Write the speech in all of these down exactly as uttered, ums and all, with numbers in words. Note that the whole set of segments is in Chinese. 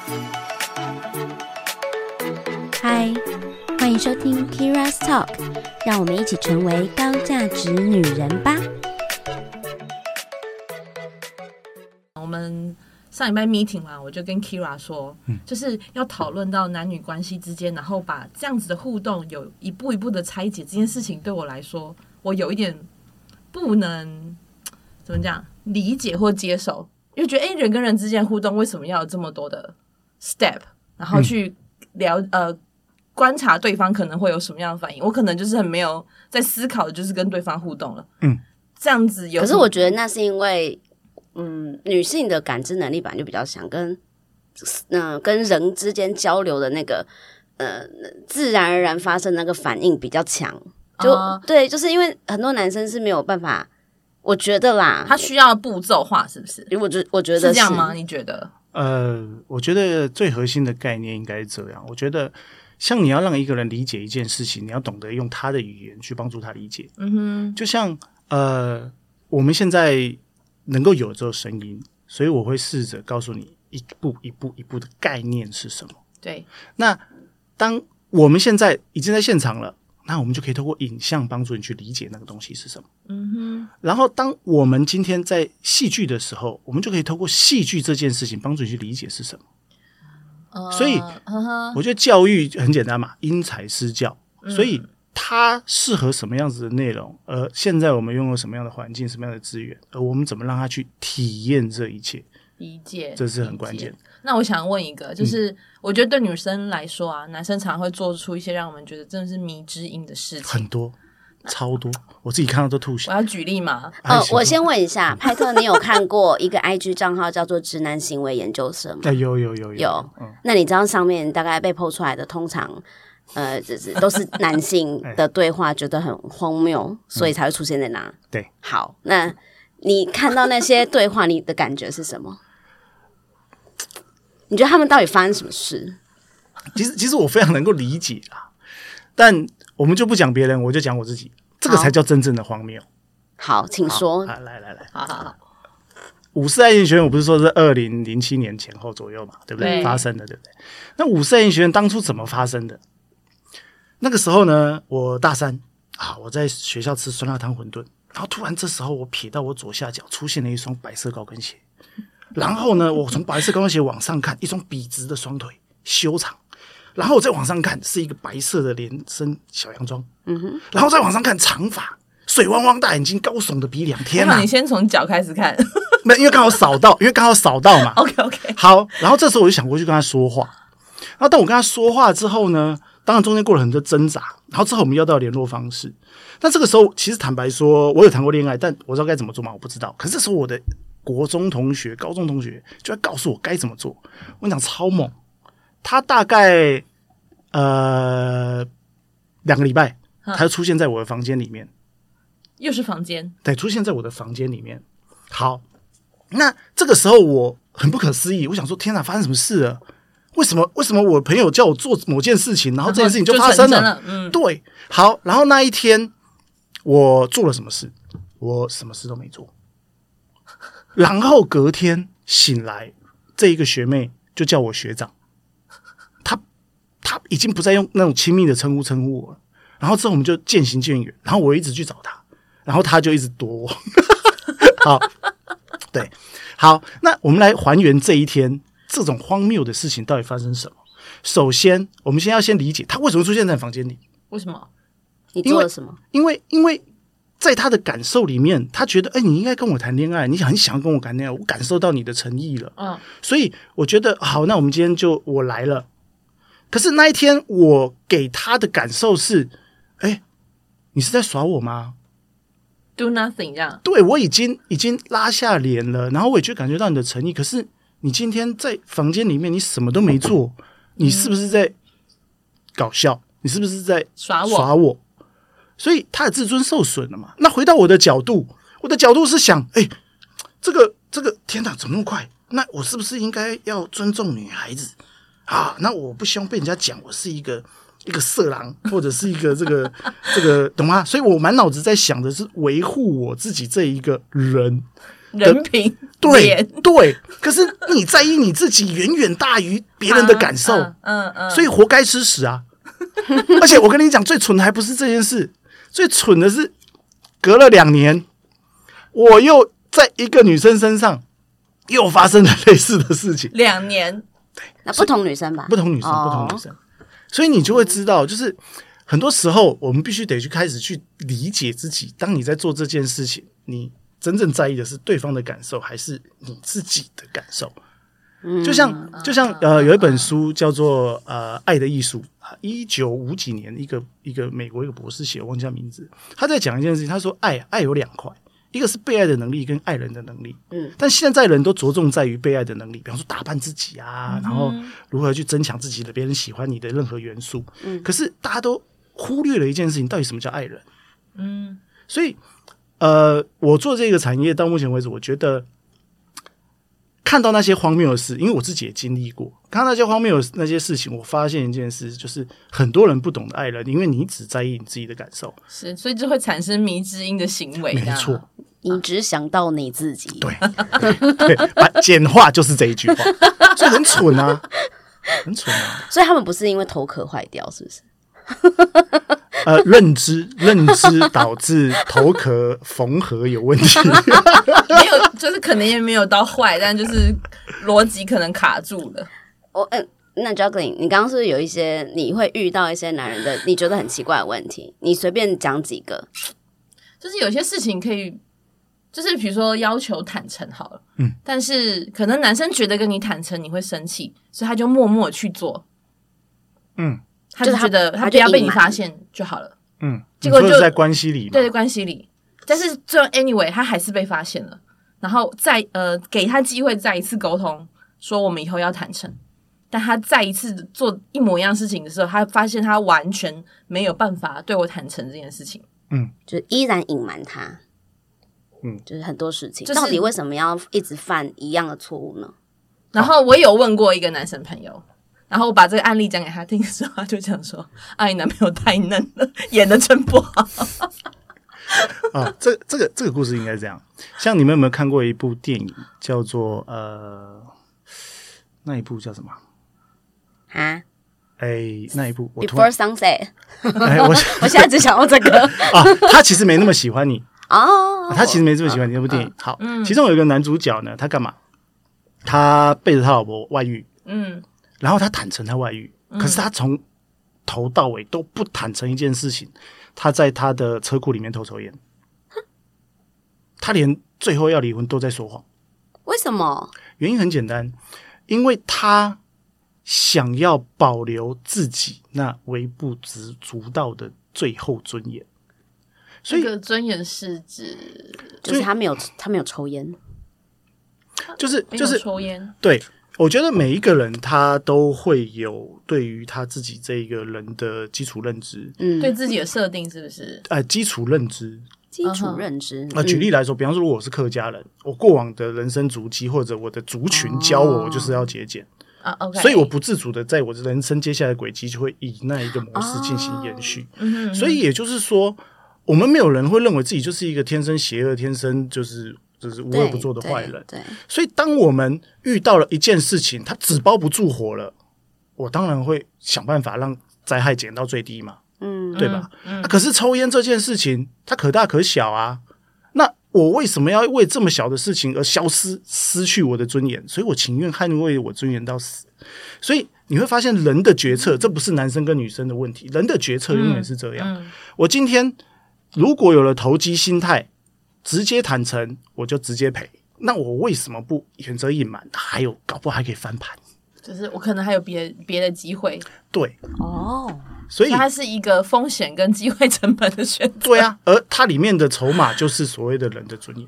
嗨，欢迎收听 Keira's Talk， 让我们一起成为高价值女人吧。 我们上礼拜 meeting 嘛，我就跟 Keira 说、嗯、就是要讨论到男女关系之间，然后把这样子的互动有一步一步的拆解，这件事情对我来说我有一点不能怎么讲理解或接受，因为觉得哎，人跟人之间互动为什么要有这么多的 step， 然后去聊、嗯、呃观察对方可能会有什么样的反应，我可能就是很没有在思考的就是跟对方互动了，嗯，这样子有。 可是我觉得那是因为嗯，女性的感知能力本来就比较强，跟嗯、呃、跟人之间交流的那个呃自然而然发生那个反应比较强，就、uh, 对，就是因为很多男生是没有办法，我觉得啦， 他需要步骤化，是不是？ 我觉我觉得是, 是这样吗？你觉得？ 呃，我觉得最核心的概念应该是这样。我觉得像你要让一个人理解一件事情，你要懂得用他的语言去帮助他理解。嗯哼，就像呃，我们现在能够有这个声音，所以我会试着告诉你一步一步一步的概念是什么。 对， 那当我们现在已经在现场了，那我们就可以透过影像帮助你去理解那个东西是什么。嗯哼。然后当我们今天在戏剧的时候，我们就可以透过戏剧这件事情帮助你去理解是什么。Uh, 所以、uh-huh. 我觉得教育很简单嘛，因材施教、嗯、所以它适合什么样子的内容，而现在我们拥有什么样的环境，什么样的资源，而我们怎么让他去体验这一切， 理解， 这是很关键。 那我想问一个，就是我觉得对女生来说啊、嗯、男生常常会做出一些让我们觉得真的是迷之音的事情， 很多超多，我自己看到都吐血。 我要举例吗？ 哦，我先问一下，派特，你有看过一个 I G 账号叫做直男行为研究社吗？ 有有有有有、嗯、那你知道上面大概被 po 出来的通常呃都是男性的对话觉得很荒谬所以才会出现在那、嗯、 对， 好，那你看到那些对话你的感觉是什么？你觉得他们到底发生什么事？ 其实其实我非常能够理解啦，但我们就不讲别人，我就讲我自己，这个才叫真正的荒谬。 好，请说。 来来来来， 好好好。 五四爱情学院，我不是说是二零零七年前后左右嘛，对不对？对，发生的，对不对？那五四爱情学院当初怎么发生的？那个时候呢，我大三啊，我在学校吃酸辣汤馄饨，然后突然这时候我瞥到我左下角出现了一双白色高跟鞋，然后呢，我从白色高跟鞋往上看，一双笔直的双腿，修长。然后我再往上看是一个白色的连身小洋装、嗯、哼，然后再往上看长发水汪汪大眼睛高耸的鼻梁，天哪！ 你先从脚开始看没，因为刚好扫到因为刚好扫到嘛 OK OK 好，然后这时候我就想过去跟他说话，然后当我跟他说话之后呢，当然中间过了很多挣扎，然后之后我们要到联络方式。那这个时候其实坦白说我有谈过恋爱，但我知道该怎么做吗？我不知道。可是这时候我的国中同学高中同学就在告诉我该怎么做，我跟你讲超猛，他大概呃两个礼拜他就出现在我的房间里面， 又是房间， 对，出现在我的房间里面。好，那这个时候我很不可思议，我想说天哪，发生什么事了？为什么为什么我朋友叫我做某件事情，然后这件事情就发生了？ 了嗯， 对，好，然后那一天我做了什么事？我什么事都没做。然后隔天醒来，这一个学妹就叫我学长，她她已经不再用那种亲密的称呼称呼我了。然后之后我们就渐行渐远，然后我一直去找她，然后她就一直躲我。好，对，好，那我们来还原这一天这种荒谬的事情到底发生什么。首先我们先要先理解她为什么出现在房间里。 为什么？ 你做了什么？ 因为因为在他的感受里面，他觉得哎、欸，你应该跟我谈恋爱，你很想跟我谈恋爱，我感受到你的诚意了。嗯，所以我觉得好，那我们今天就我来了。可是那一天我给他的感受是，哎、欸，你是在耍我吗 ？Do nothing 这样？ 对，我已经已经拉下脸了，然后我也就感觉到你的诚意。可是你今天在房间里面，你什么都没做，你是不是在搞笑？你是不是在耍我？ 耍我？所以他的自尊受损了嘛。那回到我的角度，我的角度是想，哎、欸，这个这个天哪，怎么那么快？那我是不是应该要尊重女孩子啊？那我不希望被人家讲我是一个一个色狼，或者是一个这个这个，懂吗？所以我满脑子在想的是维护我自己这一个人。 人品对对，可是你在意你自己远远大于别人的感受， 嗯嗯嗯， 所以活该吃屎啊！而且我跟你讲，最蠢的还不是这件事，最蠢的是隔了两年，我又在一个女生身上又发生了类似的事情。 两年， 那不同女生吧， 不同女生， 哦、 不同女生，所以你就会知道，就是很多时候我们必须得去开始去理解自己。当你在做这件事情，你真正在意的是对方的感受，还是你自己的感受？嗯、就像就像呃，有一本书叫做呃《爱的艺术》，一九五几年一个一个美国一个博士写，我忘记他名字。他在讲一件事情，他说爱爱有两块，一个是被爱的能力跟爱人的能力。嗯，但现在人都着重在于被爱的能力，比方说打扮自己啊，嗯、然后如何去增强自己的别人喜欢你的任何元素。嗯，可是大家都忽略了一件事情，到底什么叫爱人？嗯，所以呃，我做这个产业到目前为止，我觉得。看到那些荒谬的事，因为我自己也经历过，看到那些荒谬的那些事情，我发现一件事，就是很多人不懂得爱人，因为你只在意你自己的感受， 是，所以就会产生迷之音的行为。 没错， 你只想到你自己。 对，对，把简化就是这一句话，所以很蠢啊，很蠢啊。 所以他们不是因为头壳坏掉，是不是？ 呃，认知认知导致头壳缝合有问题， 没有，就是可能也没有到坏，但就是逻辑可能卡住了。 我嗯、呃，那 Juggling， 你刚刚是不是有一些你会遇到一些男人的你觉得很奇怪的问题？你随便讲几个。 就是有些事情可以，就是比如说要求坦诚好了，嗯，但是可能男生觉得跟你坦诚你会生气，所以他就默默去做， 嗯。 他就觉得他不要被你发现就好了， 嗯， 结果就在关系里嘛， 对，在关系里，但是最后 anyway 他还是被发现了，然后再呃给他机会再一次沟通，说我们以后要坦诚，但他再一次做一模一样事情的时候，他发现他完全没有办法对我坦诚这件事情， 嗯，就依然隐瞒他，嗯，就是很多事情，就是、到底为什么要一直犯一样的错误呢？ 然后我有问过一个男生朋友。然后我把这个案例讲给他听的时候，他就讲说：“啊，你男朋友太嫩了，演的真不好。” 啊，这这个这个故事应该是这样。像你们有没有看过一部电影，叫做呃，那一部叫什么？ 啊？ 哎，那一部我 Before Sunset。 哎，我我现在只想到这个啊，他其实没那么喜欢你哦、 啊，他其实没这么喜欢你那部电影。好，嗯、其中有一个男主角呢，他干嘛？他背着他老婆外遇。嗯。然后他坦诚他外遇，可是他从头到尾都不坦诚一件事情，他在他的车库里面偷抽烟，他连最后要离婚都在说谎。 为什么？ 原因很简单，因为他想要保留自己那微不足道的最后尊严。所以， 这个尊严是指就是他没有他没有抽烟， 就是就是抽烟， 对。我觉得每一个人他都会有对于他自己这一个人的基础认知， 嗯，对自己的设定是不是？ 呃，基础认知， 基础认知。 啊、呃，举例来说，比方说，如果我是客家人，我过往的人生足迹或者我的族群教我，我就是要节俭啊、哦 okay 所以我不自主的在我的人生接下来的轨迹就会以那一个模式进行延续。哦嗯、所以也就是说，我们没有人会认为自己就是一个天生邪恶、天生就是。就是无恶不作的坏人， 对，对， 所以当我们遇到了一件事情，它纸包不住火了，我当然会想办法让灾害减到最低嘛，嗯，对吧？嗯嗯啊、可是抽烟这件事情，它可大可小啊，那我为什么要为这么小的事情而消失、失去我的尊严？所以我情愿捍卫我尊严到死。所以你会发现，人的决策，这不是男生跟女生的问题，人的决策永远是这样。嗯嗯、我今天如果有了投机心态。直接坦诚，我就直接赔。那我为什么不选择隐瞒？还有，搞不好还可以翻盘。 就是我可能还有别别的机会。 对， 哦， 所以它是一个风险跟机会成本的选择。 对啊，而它里面的筹码就是所谓的人的尊严。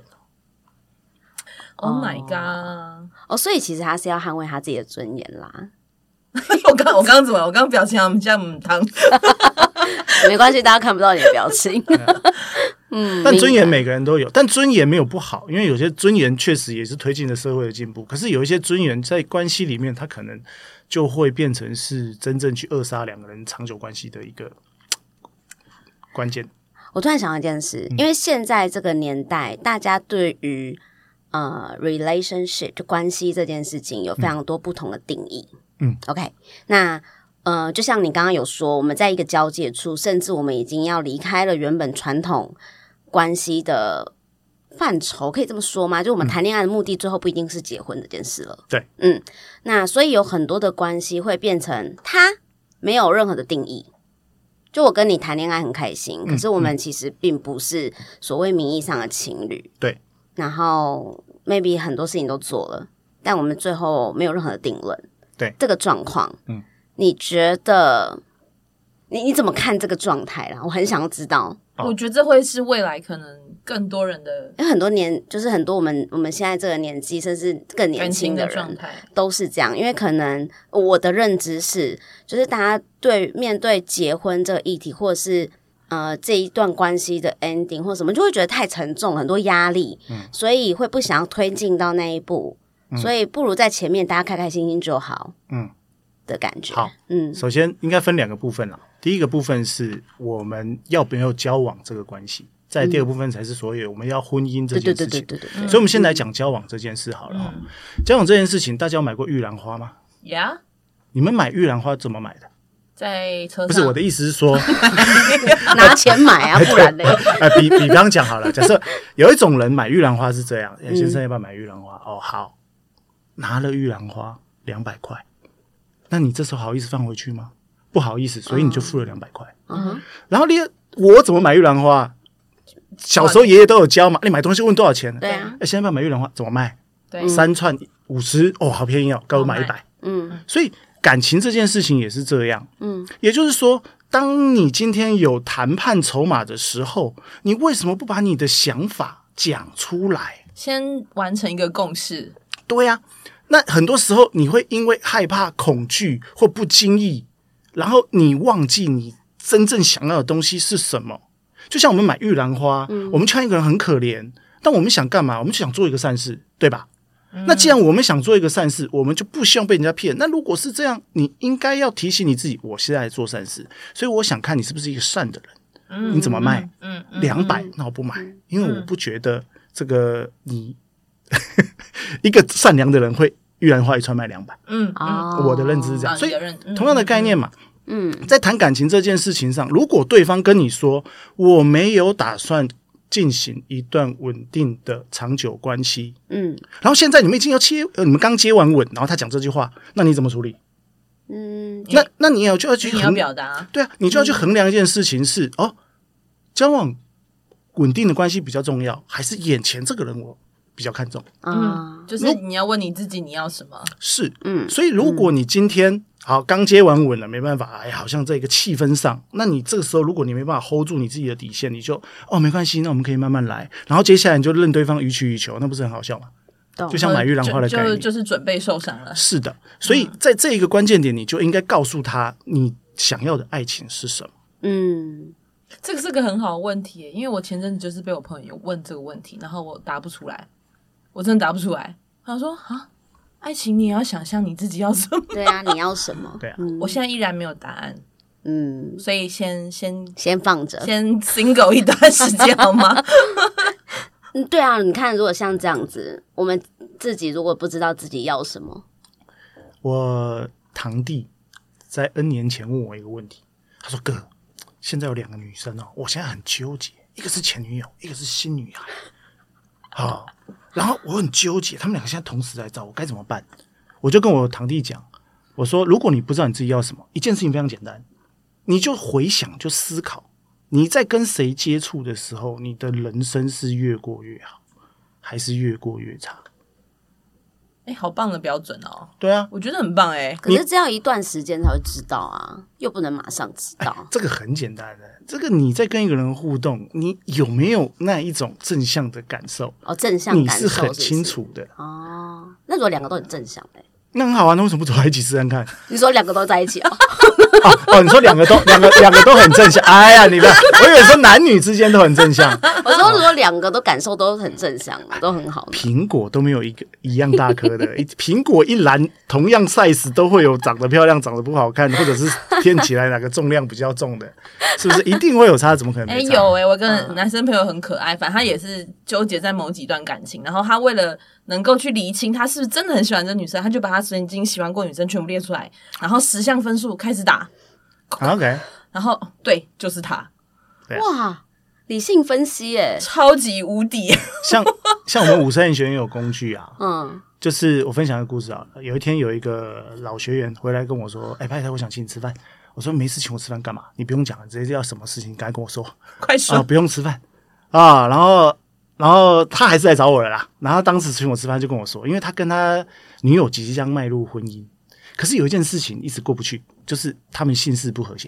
Oh my god！ 哦，所以其实他是要捍卫他自己的尊严啦。 我刚我刚刚怎么？我刚刚表情好像母汤。 没关系，大家看不到你的表情。 嗯，但尊严每个人都有，但尊严没有不好，因为有些尊严确实也是推进了社会的进步。可是有一些尊严在关系里面，它可能就会变成是真正去扼杀两个人长久关系的一个关键。 我突然想到一件事，因为现在这个年代，大家对于呃 relationship 就关系这件事情有非常多不同的定义。 嗯 ，OK， 那呃，就像你刚刚有说，我们在一个交界处，甚至我们已经要离开了原本传统关系的范畴，可以这么说吗？就我们谈恋爱的目的，最后不一定是结婚这件事了。 对， 嗯，那所以有很多的关系会变成它没有任何的定义。就我跟你谈恋爱很开心，可是我们其实并不是所谓名义上的情侣。 对， 然后 maybe 很多事情都做了，但我们最后没有任何的定论。 对， 这个状况， 嗯， 你觉得你你怎么看这个状态啦？我很想要知道。 我觉得这会是未来可能更多人的因为很多年，就是很多我们我们现在这个年纪，甚至更年感情轻的人的状态。 都是这样。因为可能我的认知是，就是大家对面对结婚这个议题，或者是呃这一段关系的 ending 或什么，就会觉得太沉重，很多压力，嗯，所以会不想要推进到那一步，嗯，所以不如在前面大家开开心心就好，嗯的感觉。 好， 嗯， 首先应该分两个部分啦。第一个部分是我们要不要交往这个关系，再第二个部分才是所有我们要婚姻这件事情。 对对对对对对。 所以我们先来讲交往这件事好了。嗯，交往这件事情，大家有买过玉兰花吗？ 呀、yeah? 你们买玉兰花怎么买的？ 在车上。 不是，我的意思是说拿钱买啊，不然嘞。 呃，比比方讲好了，假设有一种人买玉兰花是这样，哎，先生要不要买玉兰花？嗯，哦，好，拿了玉兰花两百块，那你这时候好意思放回去吗？不好意思，所以你就付了两百块。嗯，然后你我怎么买玉兰花？小时候爷爷都有教嘛，你买东西问多少钱？ 对啊， 哎，现在要买玉兰花怎么卖？ 对， 三串五十，哦，好便宜哦，给我买一百。嗯，所以感情这件事情也是这样。嗯，也就是说，当你今天有谈判筹码的时候，你为什么不把你的想法讲出来？ 先完成一个共识。 对呀，啊，那很多时候你会因为害怕、恐惧或不经意，然后你忘记你真正想要的东西是什么。就像我们买玉兰花，嗯，我们看一个人很可怜，但我们想干嘛？我们就想做一个善事，对吧？嗯，那既然我们想做一个善事，我们就不希望被人家骗。那如果是这样，你应该要提醒你自己，我现在做善事，所以我想看你是不是一个善的人。嗯，你怎么卖？嗯，两百，那我不买，因为我不觉得这个你一个善良的人会玉兰花一串卖两百。嗯，我的认知是这样，所以同样的概念嘛。嗯，在谈感情这件事情上，如果对方跟你说我没有打算进行一段稳定的长久关系，嗯，然后现在你们已经要接，呃，你们刚接完吻，然后他讲这句话，那你怎么处理？嗯，那那你也就要去你要表达， 对啊，你就要去衡量一件事情是，嗯，哦，交往稳定的关系比较重要，还是眼前这个人我比较看重？ 嗯，就是你要问你自己你要什么？ 是，嗯，所以如果你今天好，刚接完吻了，没办法，哎，好像在一个气氛上，那你这个时候如果你没办法 hold 住你自己的底线，你就哦没关系，那我们可以慢慢来，然后接下来你就任对方予取予求，那不是很好笑吗？就像买玉兰花的概念， 就就是准备受伤了。 是的，所以在这一个关键点，你就应该告诉他你想要的爱情是什么。嗯， 这个是个很好的问题，因为我前阵子就是被我朋友问这个问题，然后我答不出来，我真的答不出来。他说啊。爱情你也要想象你自己要什么。 对啊，你要什么？ 对啊， 我现在依然没有答案。嗯，所以先先先放着， 先 single 一段时间好吗？ 嗯，对啊，你看，如果像这样子，我们自己如果不知道自己要什么， 我堂弟在 N 年前问我一个问题，他说：“哥，现在有两个女生哦，我现在很纠结，一个是前女友，一个是新女孩。好。”然后我很纠结，他们两个现在同时在找我，该怎么办？我就跟我堂弟讲，我说：如果你不知道你自己要什么，一件事情非常简单，你就回想，就思考，你在跟谁接触的时候，你的人生是越过越好，还是越过越差？ 哎，好棒的标准哦！ 对啊， 我觉得很棒哎。 可是这要一段时间才会知道啊，又不能马上知道。 这个很简单的，这个你在跟一个人互动，你有没有那一种正向的感受？ 哦，正向感受你是很清楚的哦。那如果两个都很正向嘞， 那很好啊，那为什么不走在一起试试看？ 你说两个都在一起哦？ 哦哦，你说两个都两个两个都很正向，哎呀，你不要，我以为说男女之间都很正向。 我说如果两个都感受都很正向嘛，都很好的。 苹果都没有一个一样大颗的，苹果一篮同样 size 都会有长得漂亮、长得不好看，或者是添起来哪个重量比较重的，是不是一定会有差？怎么可能没差？ 哎、欸，有哎、欸，我跟男生朋友很可爱，反正他也是纠结在某几段感情，然后他为了能够去厘清他是不是真的很喜欢这女生，他就把他曾经喜欢过女生全部列出来，然后十项分数开始打。 OK， 然后对，就是他。 哇，理性分析耶， 超级无敌。 像像我们五三年学院有工具啊， 嗯， 就是我分享一个故事啊。有一天有一个老学员回来跟我说：“哎、欸，派台，我想请你吃饭。”我说：“没事，请我吃饭干嘛？你不用讲了，直接要什么事情，赶快跟我说。 快说啊，不用吃饭啊。”然后，然后他还是来找我了啦。然后当时请我吃饭就跟我说，因为他跟他女友即将迈入婚姻，可是有一件事情一直过不去，就是他们姓氏不和谐。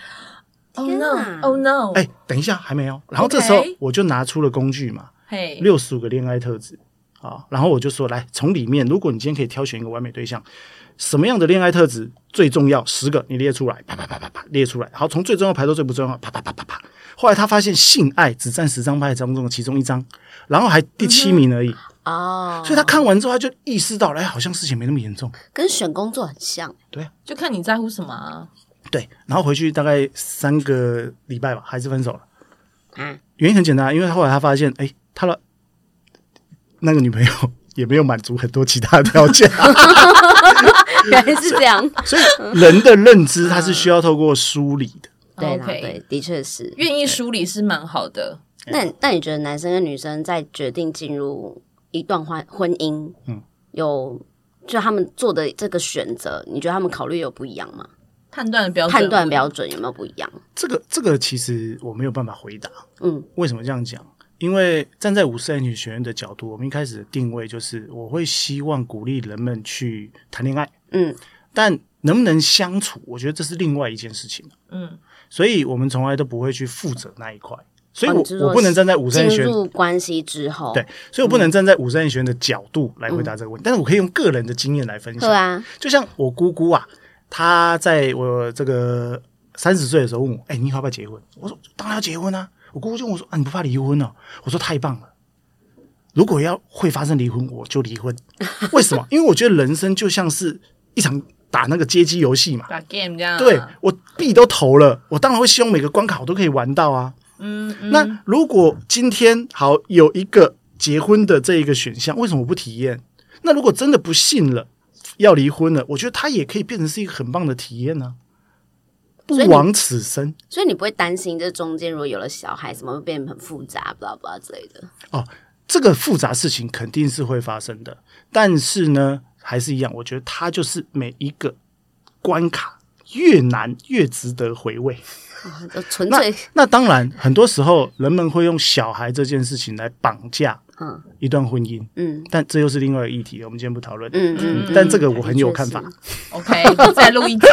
Oh no! Oh no! 哎、欸，等一下，还没有。然后这时候我就拿出了工具嘛， 嘿， 六十五个恋爱特质啊。然后我就说，来，从里面，如果你今天可以挑选一个完美对象，什么样的恋爱特质最重要？十个你列出来，啪啪啪啪啪列出来。好，从最重要排到最不重要，啪啪啪啪啪。后来他发现性爱只占十张牌当中的其中一张，然后还第七名而已。 哦、 嗯，所以他看完之后，他就意识到，哎，好像事情没那么严重， 跟选工作很像。 对， 就看你在乎什么啊。 对，然后回去大概三个礼拜吧，还是分手了。 嗯， 原因很简单，因为后来他发现，哎，他的那个女朋友也没有满足很多其他的条件。 原来是这样。 所以人的认知，它是需要透过梳理的。 对啦， okay, 对，的确是愿意梳理是蛮好的。 那那你觉得男生跟女生在决定进入一段婚婚姻，嗯，有就他们做的这个选择，你觉得他们考虑有不一样吗？ 判断的标准， 判断标准有没有不一样？ 这个这个其实我没有办法回答。 嗯， 为什么这样讲？因为站在五四爱情学院的角度，我们一开始的定位就是，我会希望鼓励人们去谈恋爱。 嗯， 但能不能相处，我觉得这是另外一件事情。 嗯， 所以我们从来都不会去负责那一块。所以我、 哦、 我不能站在五三学院进入关系之后， 对，所以我不能站在五三学院的角度来回答这个问题，嗯、但是我可以用个人的经验来分享。 对啊， 就像我姑姑啊，她在我这个三十岁的时候问我：“哎、欸，你以后要不要结婚？”我说：“当然要结婚啊！”我姑姑就问我说：“啊，你不怕离婚哦？”我说：“太棒了！如果要会发生离婚，我就离婚。为什么？因为我觉得人生就像是一场打那个街机游戏嘛， 打 game 这样、啊。 对，我币都投了，我当然会希望每个关卡我都可以玩到啊。 嗯，嗯那如果今天好有一个结婚的这一个选项，为什么我不体验？那如果真的不信了，要离婚了，我觉得它也可以变成是一个很棒的体验呢、啊，不枉此生。 所以你不会担心这中间如果有了小孩，什么会变得很复杂，blah blah之类的。 哦，这个复杂事情肯定是会发生的，但是呢，还是一样，我觉得它就是每一个关卡越难越值得回味。 哦、纯粹那那当然，很多时候人们会用小孩这件事情来绑架一段婚姻， 嗯， 但这又是另外一个议题，我们今天不讨论。 嗯嗯， 但这个我很有看法。 OK， 再录一集。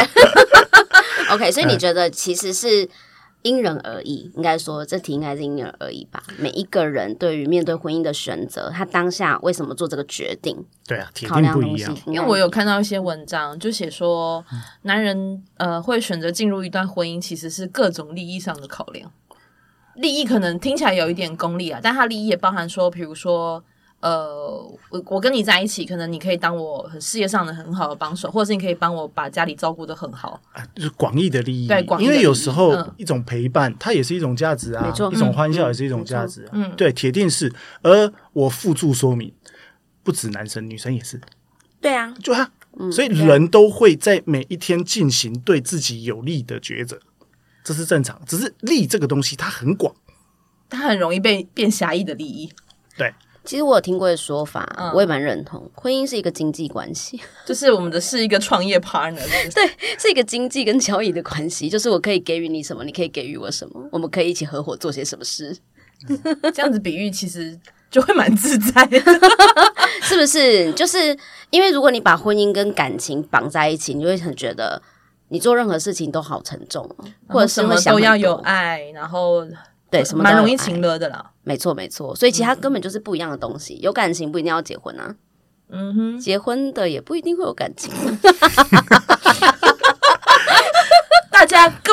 OK， 所以你觉得其实是因人而异，应该说这题应该是因人而异吧？每一个人对于面对婚姻的选择，他当下为什么做这个决定？ 对啊，铁定不一样。 因为我有看到一些文章，就写说，男人呃会选择进入一段婚姻，其实是各种利益上的考量。利益可能听起来有一点功利啊，但它利益也包含说，比如说。呃，我我跟你在一起，可能你可以当我很事业上的很好的帮手，或者是你可以帮我把家里照顾得很好， 啊、就是广义的利益。 对，广义的利益。 因为有时候、 嗯、 一种陪伴，它也是一种价值啊， 没错， 一种欢笑也是一种价值啊。 嗯， 对，铁定是。而我附注说明，不止男生，女生也是。 对啊， 就他、 嗯， 所以人都会在每一天进行对自己有利的抉择，这是正常。只是利这个东西，它很广， 它很容易被变狭义的利益。 对。 其实我有听过的说法、 嗯， 我也蛮认同，婚姻是一个经济关系， 就是我们的是一个创业 partner， 对，是一个经济跟交易的关系，就是我可以给予你什么，你可以给予我什么，我们可以一起合伙做些什么事。 这样子比喻其实就会蛮自在的， 是不是？就是因为如果你把婚姻跟感情绑在一起，你就会很觉得你做任何事情都好沉重，或者是会想什么都要有爱，然后。 对，什么蛮容易情勒的啦， 没错没错，所以其他根本就是不一样的东西。有感情不一定要结婚啊， 嗯哼， 结婚的也不一定会有感情。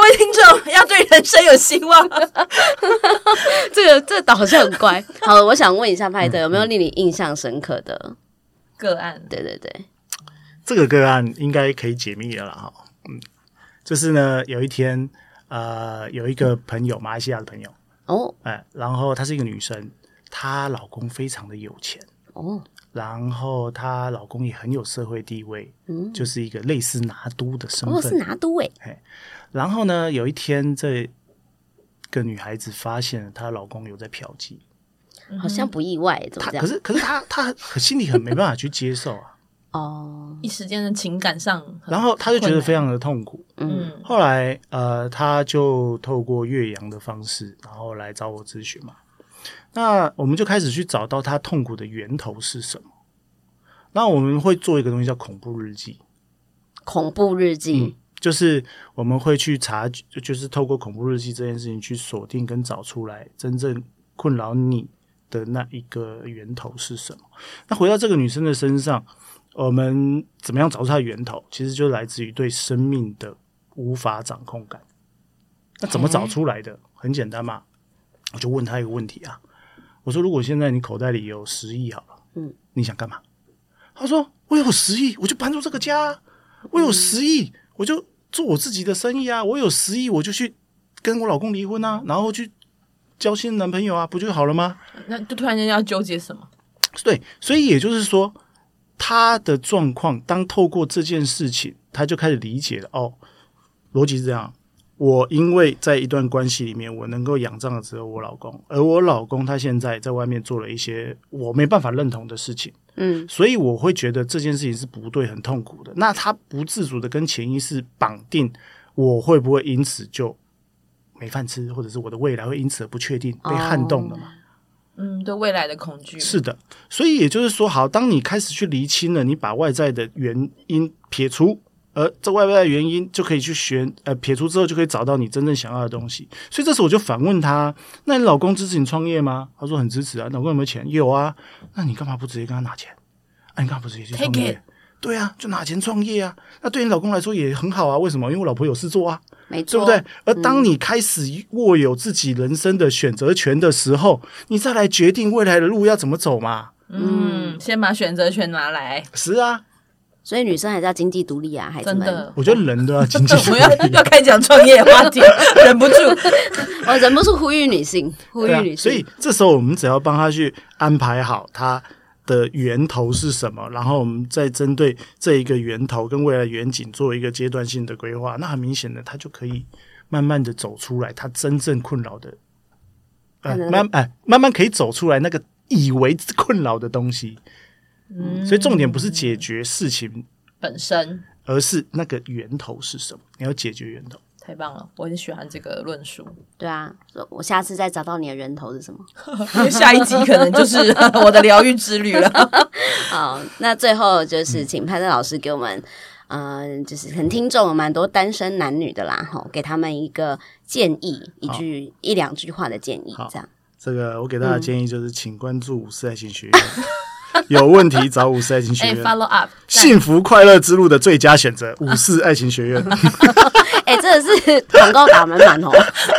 位听众要对人生有希望。 这个这个导向很怪。好，我想问一下派特，有没有令你印象深刻的个案？ 对对对， 这个个案应该可以解密了啦哈。嗯，就是呢，有一天，呃，有一个朋友，马来西亚的朋友， 哦， 哎，然后她是一个女生，她老公非常的有钱， 哦， 然后她老公也很有社会地位，嗯，就是一个类似拿督的身份， 哦，是拿督诶， 然后呢，有一天这个女孩子发现了她老公有在嫖妓， 好像不意外，怎么这样？ 她可是可是她她可心里很没办法去接受啊， 哦， 一时间的情感上， 然后她就觉得非常的痛苦。 嗯， 后来呃，她就透过岳阳的方式，然后来找我咨询嘛。那我们就开始去找到她痛苦的源头是什么。那我们会做一个东西叫恐怖日记， 恐怖日记。 嗯，就是我们会去查，就是透过恐怖日记这件事情去锁定跟找出来真正困扰你的那一个源头是什么。那回到这个女生的身上，我们怎么样找出她的源头？其实就来自于对生命的无法掌控感。那怎么找出来的？很简单嘛，我就问她一个问题啊，我说如果现在你口袋里有十亿好了，嗯，你想干嘛？她说我有十亿，我就搬出这个家，我有十亿。我就做我自己的生意啊！我有十亿，我就去跟我老公离婚啊，然后去交新男朋友啊，不就好了吗？ 那就突然间要纠结什么？ 对，所以也就是说，他的状况，当透过这件事情，他就开始理解了。哦，逻辑是这样：我因为在一段关系里面，我能够仰仗的只有我老公，而我老公他现在在外面做了一些我没办法认同的事情。嗯，所以我会觉得这件事情是不对，很痛苦的。那他不自主的跟潜意识绑定，我会不会因此就没饭吃，或者是我的未来会因此而不确定，被撼动了嘛？ 嗯，对未来的恐惧。 是的，所以也就是说，好，当你开始去厘清了，你把外在的原因撇除，而这外在的原因就可以去选，呃，撇除之后就可以找到你真正想要的东西。所以这时候我就反问他：那你老公支持你创业吗？他说很支持啊。老公有没有钱？有啊。那你干嘛不直接跟他拿钱？啊，你干嘛不直接去创业？对啊，就拿钱创业啊。那对你老公来说也很好啊。为什么？因为我老婆有事做啊。 没错， 对不对？而当你开始握有自己人生的选择权的时候，你再来决定未来的路要怎么走嘛。 嗯，先把选择权拿来。 是啊， 所以女生还是要经济独立啊，孩子们。真的， 我觉得人都要经济独立。 我要要开讲创业话题，忍不住， 我忍不住呼吁女性，呼吁女性。 啊、所以这时候我们只要帮她去安排好她的源头是什么，然后我们再针对这一个源头跟未来远景做一个阶段性的规划，那很明显的她就可以慢慢的走出来她真正困扰的呃慢哎慢慢可以走出来那个以为困扰的东西。嗯，所以重点不是解决事情本身，而是那个源头是什么，你要解决源头。 太棒了，我很喜欢这个论述。 对啊，我下次再找到你的源头是什么？ 因为下一集可能就是我的疗愈之旅了。 好，那最后就是请派特老师给我们，呃，就是很听众有蛮多单身男女的啦，吼，给他们一个建议，一句一两句话的建议，这样。 这个我给大家的建议就是，请关注五四爱情学院。有问题找五四爱情学院、 欸、follow up 幸福快乐之路的最佳选择五四爱情学院。 哎、欸，真的是广告打满满哦。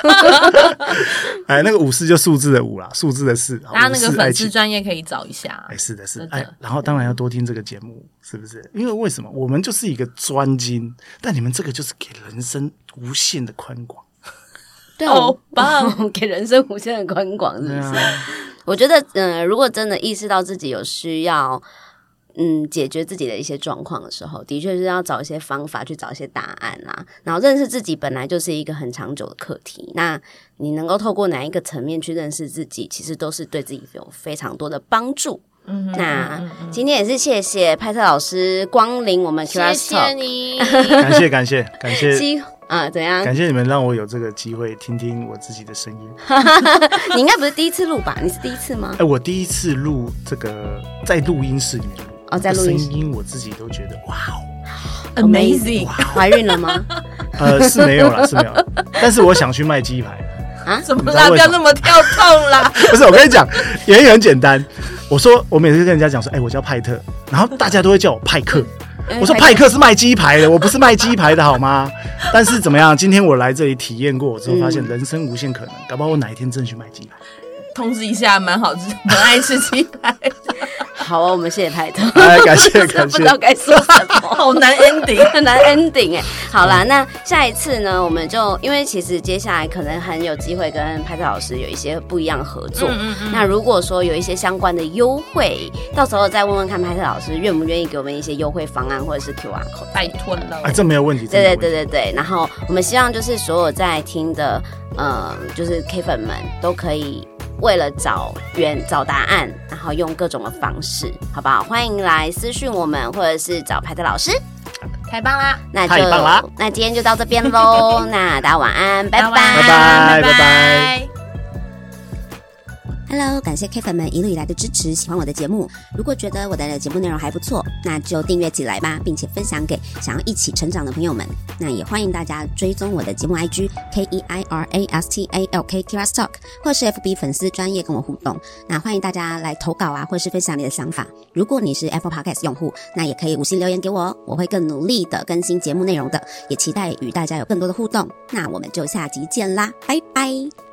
哎，那个五四就数字的五啦，数字的四。 大家那个粉丝专业可以找一下。 哎，是的，是的。哎，然后当然要多听这个节目，是不是？因为为什么我们就是一个专精，但你们这个就是给人生无限的宽广。 对哦，棒，给人生无限的宽广，是不是？啊、我觉得，呃，如果真的意识到自己有需要，嗯，解决自己的一些状况的时候，的确是要找一些方法去找一些答案啦。然后认识自己本来就是一个很长久的课题，那你能够透过哪一个层面去认识自己，其实都是对自己有非常多的帮助。嗯，那今天也是谢谢派特老师光临我们 Keira's Talk， 谢谢你， 感谢感谢感谢。 啊，怎样？ 感谢你们让我有这个机会听听我自己的声音。 你应该不是第一次录吧？你是第一次吗？ 哎、欸，我第一次录这个在录音室里面录哦，在录音室声音我自己都觉得哇哦 ，amazing！ 怀孕了吗？ 呃，是没有啦，是没有啦，但是我想去卖鸡排啊？怎么啦？不要那么跳痛啦！ 不是，我跟你讲，原因很简单。我说我每次跟人家讲说，哎、欸，我叫派特，然后大家都会叫我派克。 我说派克是卖鸡排的，我不是卖鸡排的好吗？但是怎么样？今天我来这里体验过之后，发现人生无限可能，搞不好我哪一天真的去卖鸡排。 通知一下，蛮好吃，蛮爱吃鸡排。 好啊，我们谢谢派特， 哎，感谢感谢， 不知道该说什么， 好难 ending， 很难 ending 哎。好啦，那下一次呢，我们就因为其实接下来可能很有机会跟派特老师有一些不一样的合作。嗯嗯嗯，那如果说有一些相关的优惠，到时候再问问看派特老师愿不愿意给我们一些优惠方案或者是 Q R code。 拜托了， 哎，这没有问题。 对对对对对，然后我们希望就是所有在听的，呃，就是 K 粉们都可以。为了找原找答案，然后用各种的方式，好不好？欢迎来私讯我们，或者是找派特老师。 太棒啦！ 那就太棒啦！ 那今天就到这边喽。那大家晚安，拜拜， 拜拜，拜拜。 Hello， 感谢 K 粉们一路以来的支持，喜欢我的节目。如果觉得我的节目内容还不错，那就订阅起来吧，并且分享给想要一起成长的朋友们。那也欢迎大家追踪我的节目 I G K E I R A S T A L K Kira's Talk， 或是 F B 粉丝专页跟我互动。那欢迎大家来投稿啊，或是分享你的想法。如果你是 Apple Podcast 用户，那也可以五星留言给我哦，我会更努力的更新节目内容的，也期待与大家有更多的互动。那我们就下集见啦，拜拜。